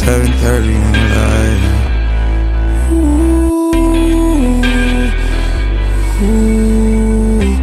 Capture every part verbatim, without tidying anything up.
seven thirty in the night. Ooh, ooh.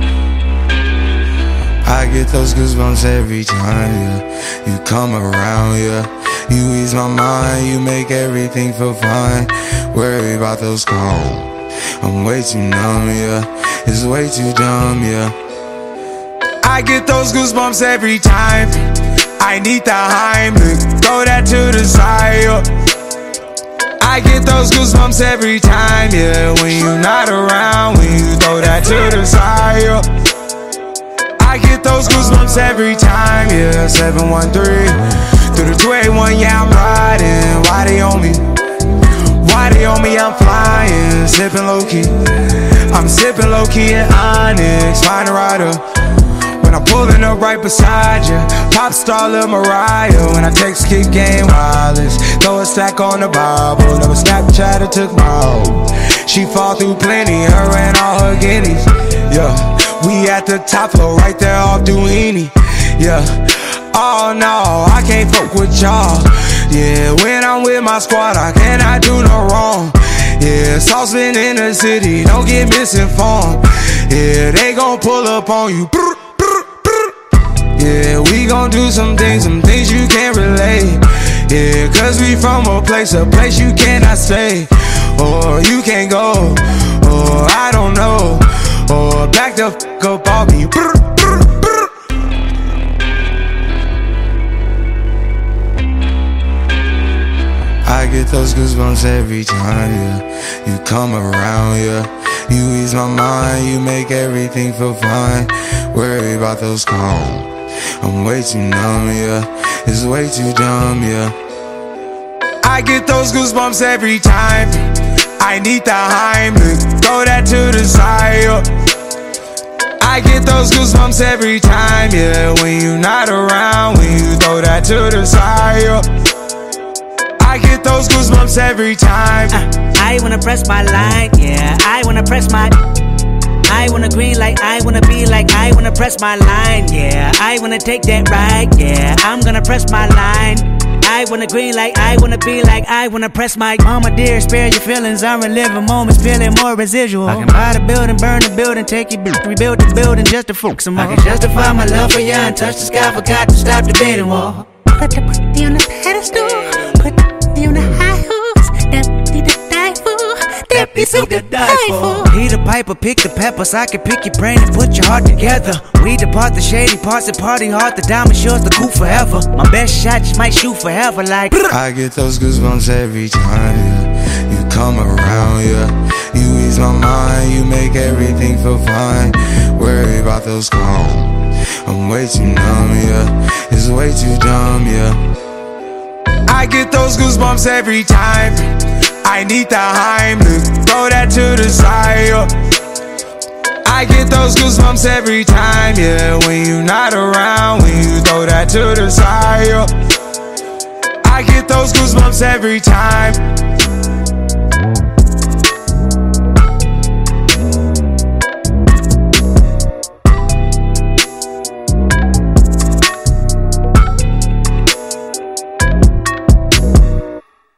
I get those goosebumps every time, yeah. You come around, yeah. You ease my mind, you make everything feel fine. Worry about those calls. I'm way too numb, yeah. It's way too dumb, yeah. I get those goosebumps every time. I need the Heimlich, throw that to the side, yeah. I get those goosebumps every time, yeah. When you're not around, when you throw that to the side, yeah. I get those goosebumps every time, yeah. seven one three through the two eighty-one, yeah, I'm riding. Why they on me? Why they on me? I'm flying, sipping low-key. I'm sipping low-key in Onyx, find a rider. When I'm pulling up right beside you, pop star Lil Mariah. When I text kick game wireless, throw a stack on the Bible. Never Snapchat or took my hoe. She fall through plenty, her and all her guineas. Yeah, we at the top floor, right there off Duini. Yeah, oh no, I can't fuck with y'all. Yeah, when I'm with my squad, I cannot do no wrong. Yeah, saucepan in the city, don't get misinformed. Yeah, they gon' pull up on you. Yeah, we gon' do some things, some things you can't relate. Yeah, cause we from a place, a place you cannot stay. Or you can't go, or I don't know. Or back the f*** up off me. I get those goosebumps every time, yeah. You come around, yeah. You ease my mind, you make everything feel fine. Worry about those calls. I'm way too numb, yeah. It's way too dumb, yeah. I get those goosebumps every time. I need the Heimlich, throw that to the side, yeah. I get those goosebumps every time, yeah. When you're not around, when you throw that to the side, yeah. I get those goosebumps every time. uh, I wanna press my line, yeah. I wanna press my I wanna green like I wanna be like I wanna press my line, yeah. I wanna take that ride, yeah. I'm gonna press my line. I wanna green like I wanna be like I wanna press my mama dear, spare your feelings. I'm reliving moments, feeling more residual. I can buy the building, burn the building, take it, rebuild the building just to focus some more. I can justify my love for you and touch the sky, forgot to stop the debating wall. Put the pussy on the pedestal, put the pussy on the high horse. That pussy to die for, that pussy to die for. He the piper, pick the peppers. I can pick your brain and put your heart together. We depart the shady parts and party hard. The diamond yours, the cool forever. My best shot just might shoot forever like. I get those goosebumps every time, yeah. You come around, yeah. You ease my mind, you make everything feel fine. Worry about those calls. I'm way too numb, yeah. It's way too dumb, yeah. I get those goosebumps every time. I need the Heimlich, throw that to the side, yeah. I get those goosebumps every time, yeah. When you're not around, when you throw that to the side, yeah. I get those goosebumps every time.